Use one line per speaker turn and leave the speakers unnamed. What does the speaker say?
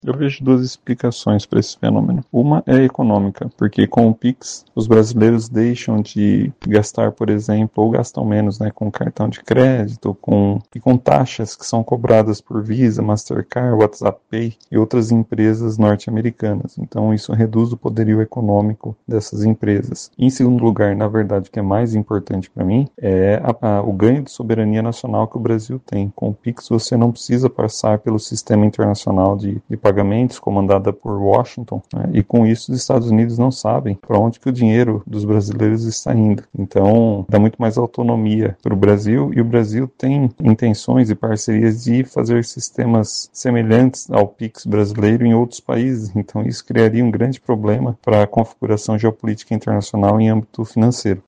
Eu vejo duas explicações para esse fenômeno. Uma é econômica, porque com o Pix, os brasileiros deixam de gastar, por exemplo, ou gastam menos, né, com cartão de crédito, com taxas que são cobradas por Visa, Mastercard, WhatsApp Pay e outras empresas norte-americanas. Então, isso reduz o poderio econômico dessas empresas. Em segundo lugar, na verdade, o que é mais importante para mim é o ganho de soberania nacional que o Brasil tem. Com o Pix, você não precisa passar pelo sistema internacional de pagamentos comandada por Washington, né? E com isso os Estados Unidos não sabem para onde que o dinheiro dos brasileiros está indo. Então, dá muito mais autonomia para o Brasil, e o Brasil tem intenções e parcerias de fazer sistemas semelhantes ao Pix brasileiro em outros países. Então, isso criaria um grande problema para a configuração geopolítica internacional em âmbito financeiro.